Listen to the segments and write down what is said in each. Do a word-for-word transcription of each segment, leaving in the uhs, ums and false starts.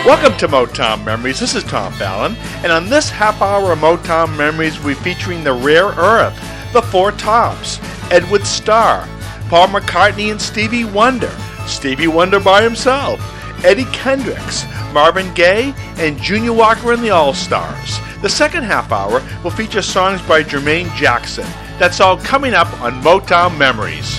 Welcome to Motown Memories. This is Tom Fallon, and on this half hour of Motown Memories, we're featuring the Rare Earth, the Four Tops, Edward Starr, Paul McCartney and Stevie Wonder, Stevie Wonder by himself, Eddie Kendricks, Marvin Gaye, and Junior Walker and the All-Stars. The second half hour will feature songs by Jermaine Jackson. That's all coming up on Motown Memories.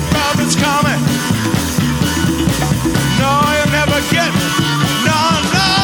Coming. No, you'll never get me. No, no.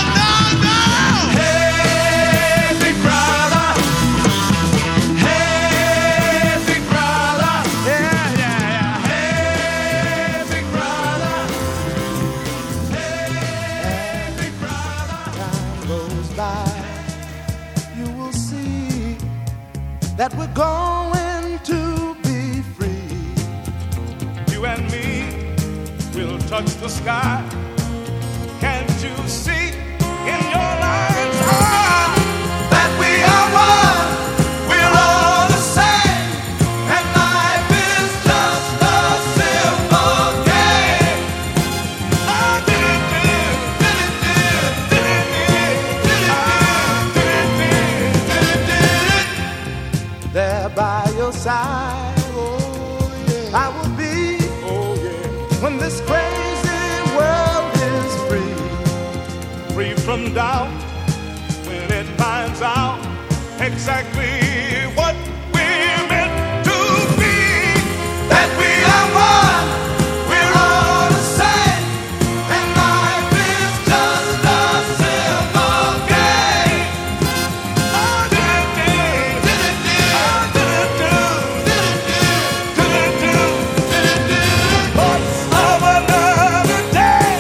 that we're going to be free. You and me will touch the sky. Can't you see in your life's eye that we are one? We're all the same, and life is just a simple game. Ah, did it, did it, did it, did it, did it, ah, did it, did it, did it. There by your side, oh yeah, I will be. Oh yeah, when this crazy world is free, free from doubt, when it finds out exactly what we're meant to be. That we are one, we're all the same, and life is just a simple game. Oh, did it do, did it do, oh, did it do, did it do, did it do, did it do. Thoughts of another day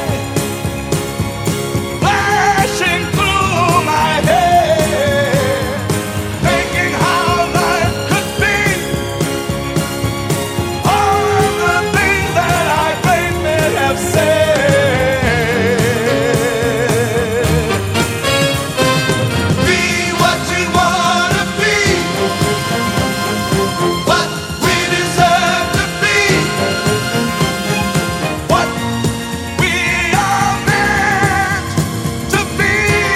flashing through my head, thinking how life could be. All the things that I great men have said. Be what you wanna be, what we deserve to be, what we are meant to be.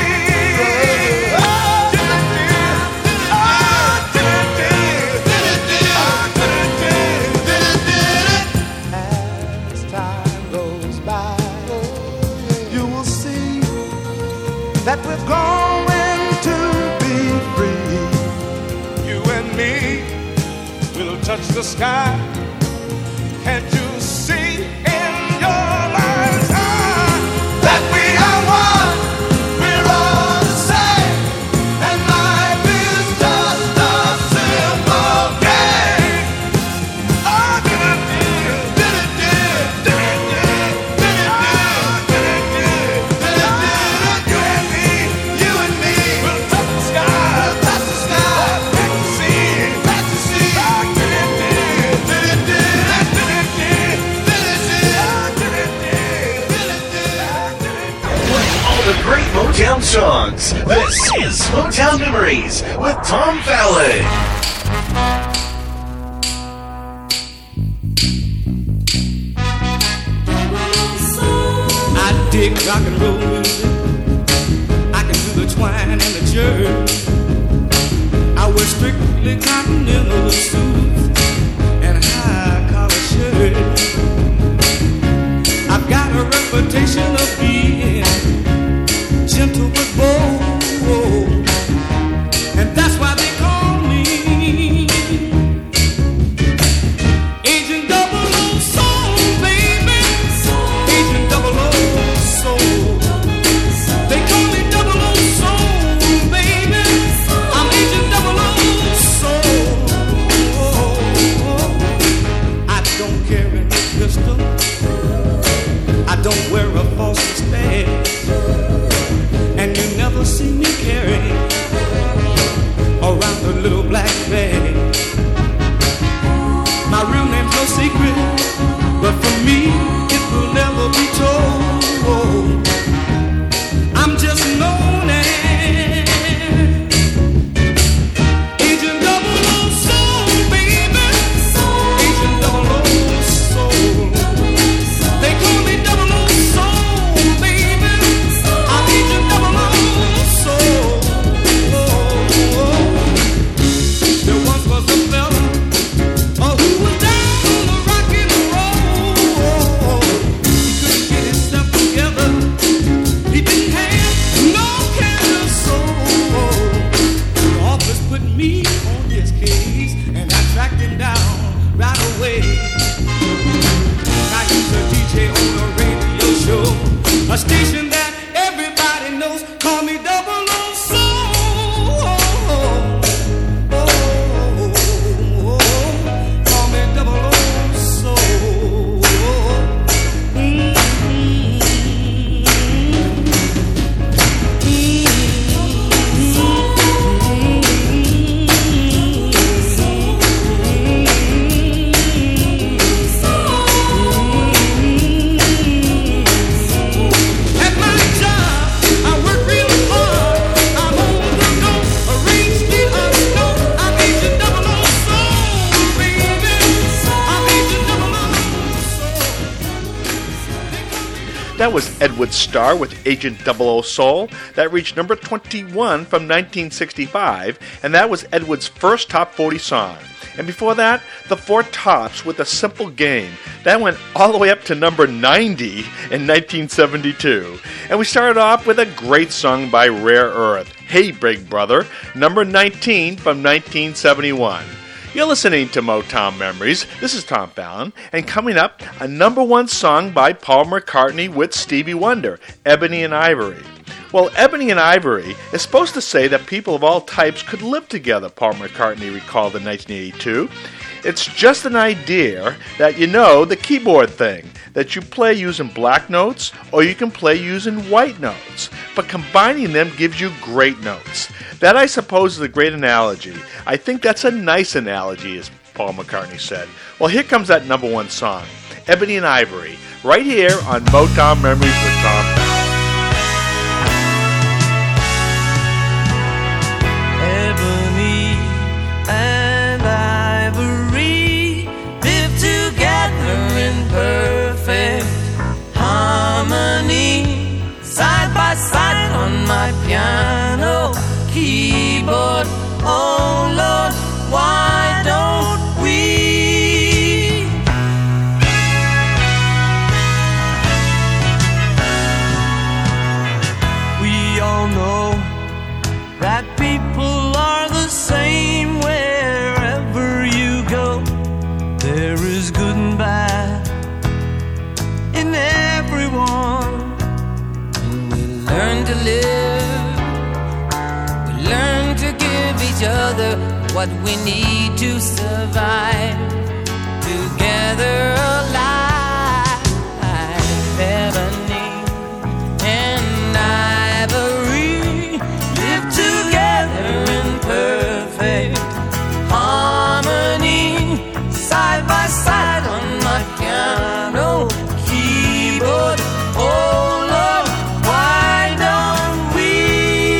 Oh, did it did, oh, did it did, did it did, oh, did it did, did it did. as time goes by, you will see that we're going to be free. You and me will touch the sky. Can't you see in your mind's eye that we are one? We're all the same, and life is just a simple game. Oh, did it did, did it did, did it did, did it did, did it did, did it did. You and me, you and me will touch the sky, touch the sky. Can't you see, can't you see? Oh, did it did, did it did, did it did, did it did, oh, did it did, did it did, oh, did it did. Playing all the great Motown songs. This is Motown Memories with Tom Fallon. I dig rock and roll music. I can do the twine and the jerk. I wear strictly continental suits and high collar shirts. I've got a reputation of being gentle but bold, and that's why they call me Agent Double O Soul, baby. Agent Double O Soul. They call me Double O Soul, baby. I'm Agent Double O Soul. I don't carry no pistol. I don't wear a false mustache, and you never see me carry around a little black bag. My real name's no secret, but for me it will never be told. I'm just known as Agent Double O Soul, baby. Agent Double O Soul. They call me Double O Soul, baby. I'm Agent Double O Soul. There once was a fella, oh, who was down on the rock and roll. He couldn't get himself together. He didn't have no kind of soul. The office put me on his case, and I tracked him down right away. I used to D J on a radio show, a station that everybody knows. Call me Double O Soul. Call me Double O Soul. Mm-hmm. Mm-hmm. That was Edward Starr with Agent double oh Soul. That reached number twenty-one from nineteen sixty-five, and that was Edward's first top forty song. And before that, the Four Tops with A Simple Game. That went all the way up to number ninety in nineteen seventy-two. And we started off with a great song by Rare Earth, Hey Big Brother, number nineteen from nineteen seventy-one. You're listening to Motown Memories. This is Tom Fallon, and coming up, a number one song by Paul McCartney with Stevie Wonder, Ebony and Ivory. Well, Ebony and Ivory is supposed to say that people of all types could live together, Paul McCartney recalled in nineteen eighty-two. It's just an idea that, you know, the keyboard thing, that you play using black notes or you can play using white notes, but combining them gives you great notes. That, I suppose, is a great analogy. I think that's a nice analogy, as Paul McCartney said. Well, here comes that number one song, Ebony and Ivory, right here on Motown Memories with Tom Fallon. Ebony and ivory live together in perfect harmony, side by side on my piano keyboard. Oh Lord, why don't we? We all know that people are the same wherever you go. There is good and bad in everyone. And we learn to live, we learn to give each other what we need to survive. Together alive, ebony and ivory live together in perfect harmony, side by side on my piano keyboard. Oh Lord, why don't we?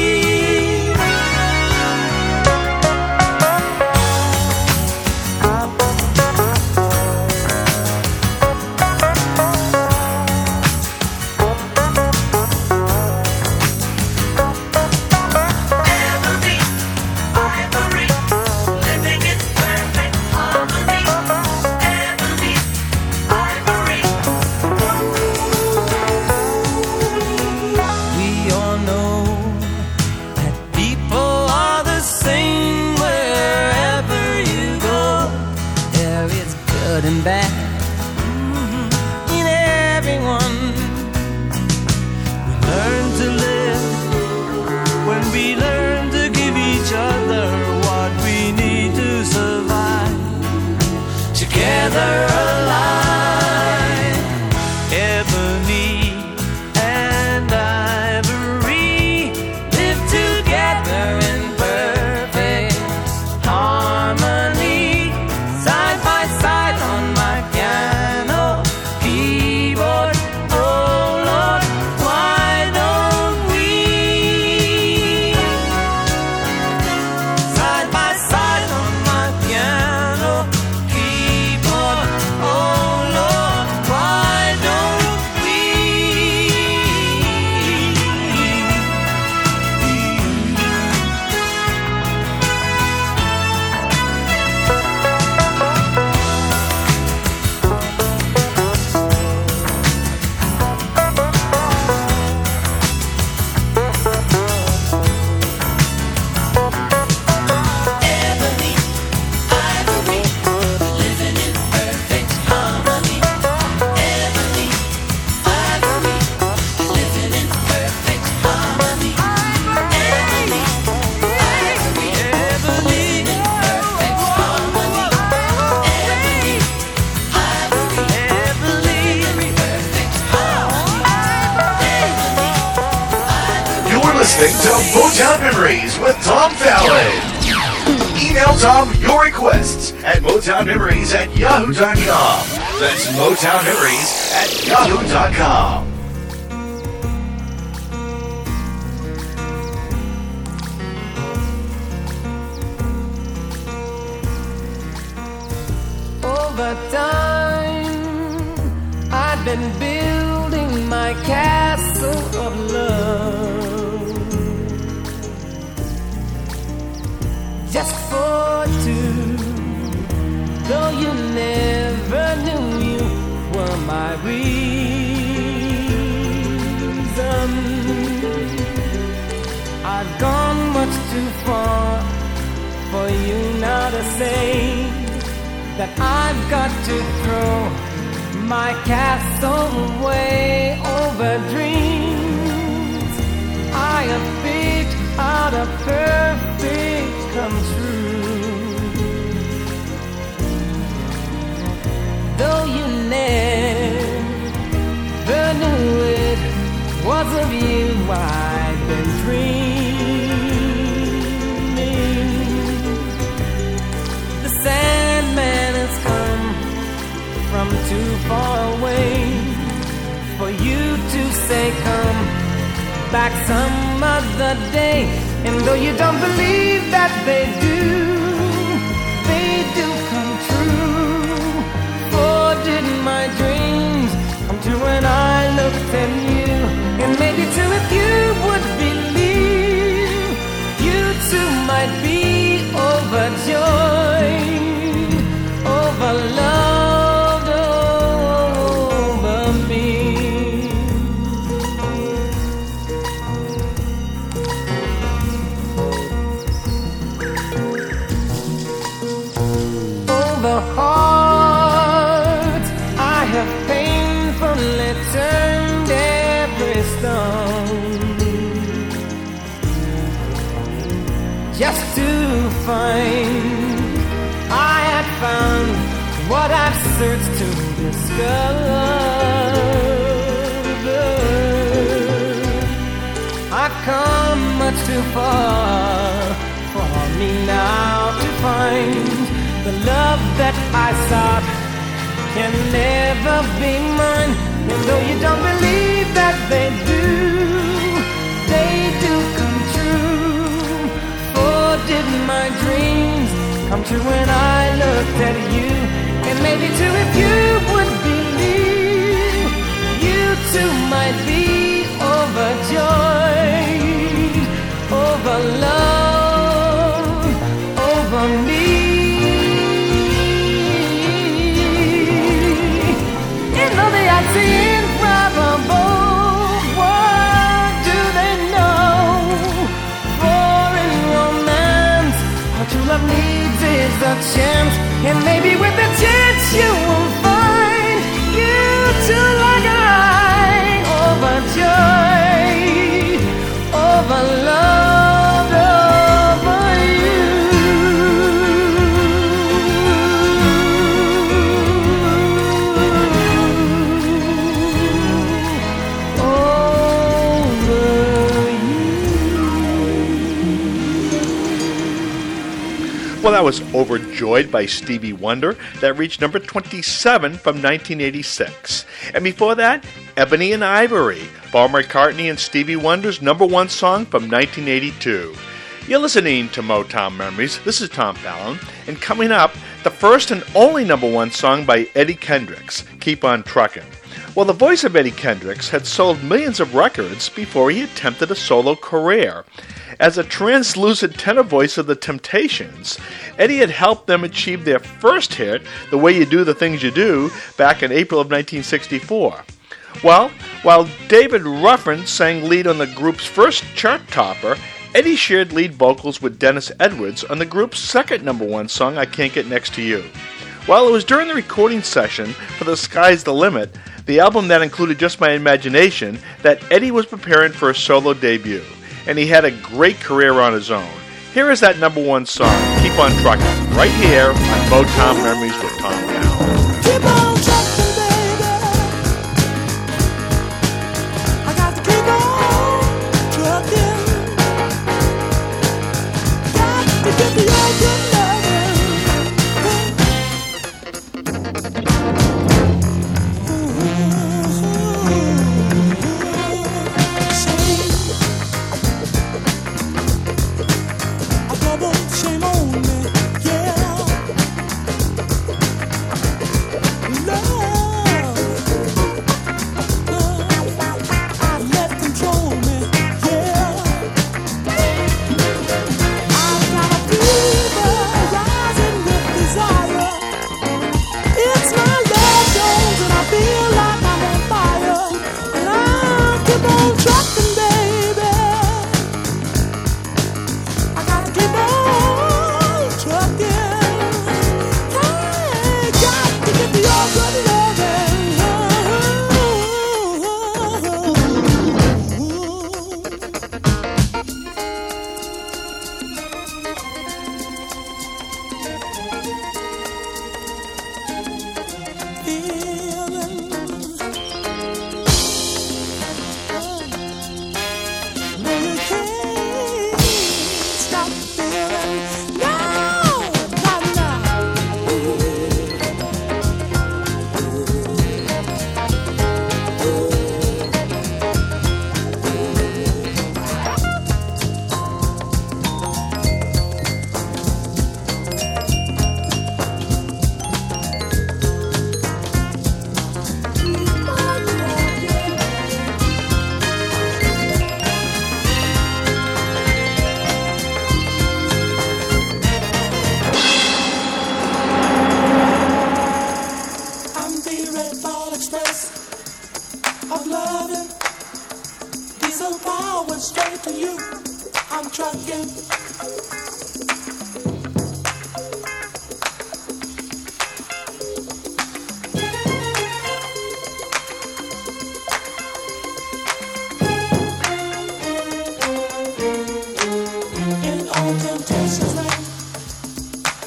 We all know that people are the same wherever you go. There is good and bad mhm, in everyone. We learn to live when we learn to give each other what we need to survive. Together alive, ebony and ivory live together in perfect harmony, side by side on my piano keyboard. Oh Lord, why don't we? Side by side on my piano keyboard. Oh Lord, why don't we? Ebony, ivory, living in perfect harmony. Ebony, ivory, living in perfect harmony. Ebony, ivory, living in perfect harmony. Ebony, ivory, living in perfect harmony. You're listening to Motown Memories with Tom Fallon. Email Tom your requests at motown memories at yahoo dot com. That's motown memories at yahoo dot com. Over time, I've been building my my castle of love, just for two. Though you never knew you were my reason, I've gone much too far for you now to say that I've got to throw my castle away over dreams I have picked out a perfect come true. Though you never knew it was of you I've been dreaming. The Sandman has come from too far away for you to say come back some other day. And though you don't believe that they do, they do come true. For didn't my dreams come true when I looked at you? And maybe too if you would believe, you too might be overjoyed, over loved, over me. Over hearts I have painfully turned every stone, just to find I had found what I've searched to discover. I've come much too far for me now to find the love that I sought can never be mine. And though you don't believe that they do, they do come true. For did my dreams come true when I looked at you? And maybe too if you would believe, you too might be overjoyed, over love, over me. In all the improbable, what do they know? For in romance, all true love needs is a chance. And maybe with a chance you will find you too like I, overjoyed, over love, over you. Well, that was Overjoyed by Stevie Wonder. That reached number twenty-seven from nineteen eighty-six. And before that, Ebony and Ivory, Paul McCartney and Stevie Wonder's number one song from nineteen eighty-two. You're listening to Motown Memories. This is Tom Fallon. And coming up, the first and only number one song by Eddie Kendricks, Keep On Truckin'. Well, the voice of Eddie Kendricks had sold millions of records before he attempted a solo career. As a translucent tenor voice of the Temptations, Eddie had helped them achieve their first hit, The Way You Do the Things You Do, back in April of nineteen sixty-four. Well, while David Ruffin sang lead on the group's first chart topper, Eddie shared lead vocals with Dennis Edwards on the group's second number one song, I Can't Get Next to You. Well, it was during the recording session for The Sky's the Limit, the album that included Just My Imagination, that Eddie was preparing for a solo debut. And he had a great career on his own. Here is that number one song, Keep On Truckin', right here on Motown Memories with Tom Fallon. Keep on truckin', baby. I got to keep on truckin'. Got to get the old shame on me, yeah.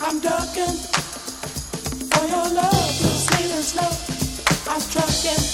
I'm ducking for your love, sweet and slow. I'm trucking.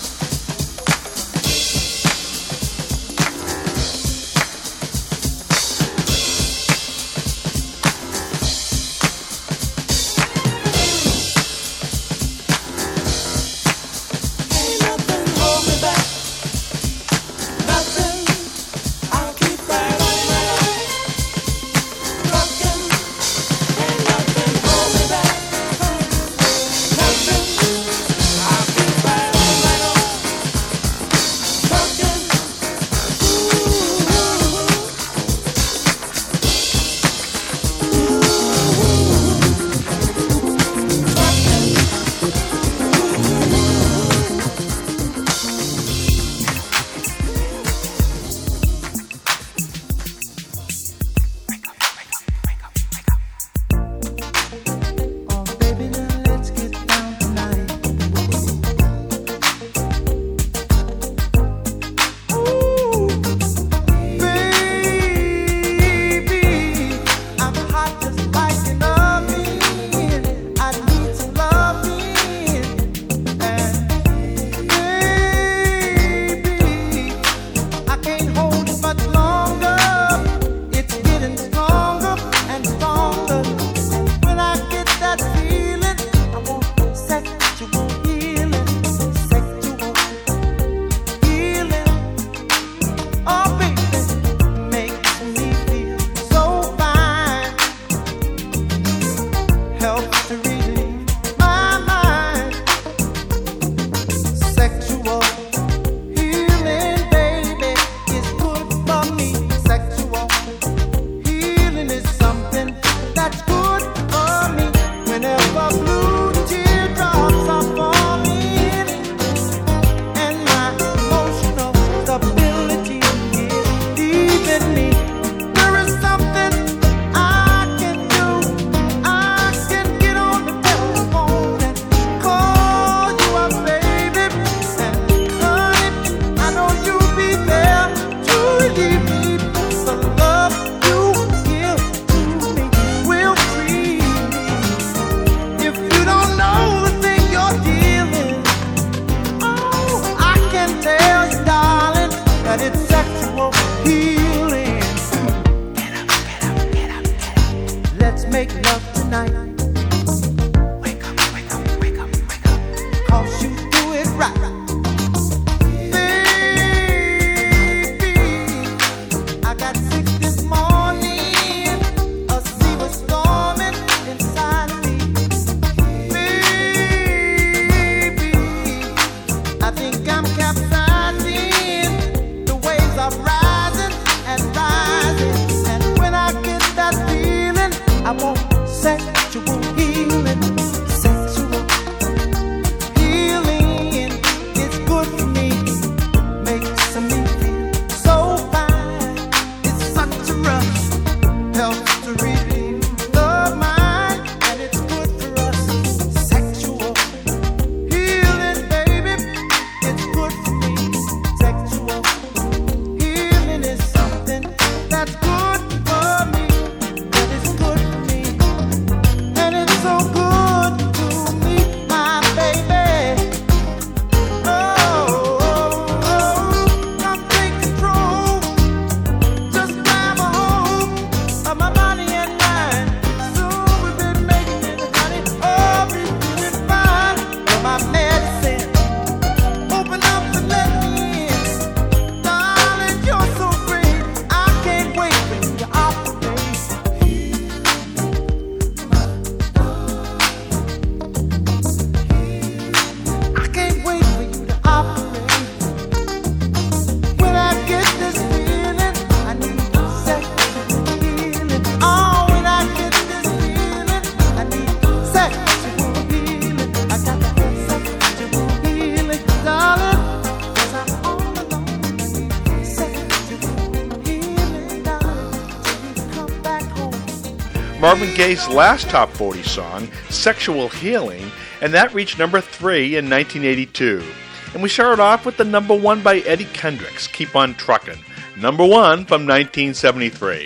Marvin Gaye's last top forty song, Sexual Healing, and that reached number three in nineteen eighty-two. And we started off with the number one by Eddie Kendricks, Keep on Truckin', number one from nineteen seventy-three.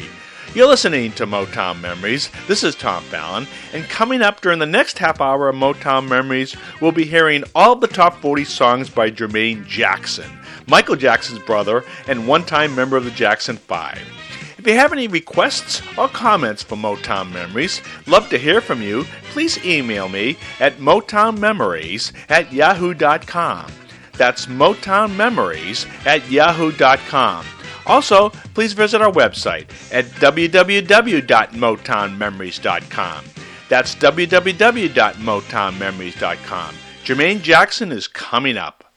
You're listening to Motown Memories. This is Tom Fallon, and coming up during the next half hour of Motown Memories, we'll be hearing all the top forty songs by Jermaine Jackson, Michael Jackson's brother and one-time member of the Jackson Five. If you have any requests or comments for Motown Memories, love to hear from you. Please email me at motownmemories at yahoo dot com. That's motownmemories at yahoo dot com. Also, please visit our website at w w w dot motown memories dot com. That's w w w dot motown memories dot com. Jermaine Jackson is coming up.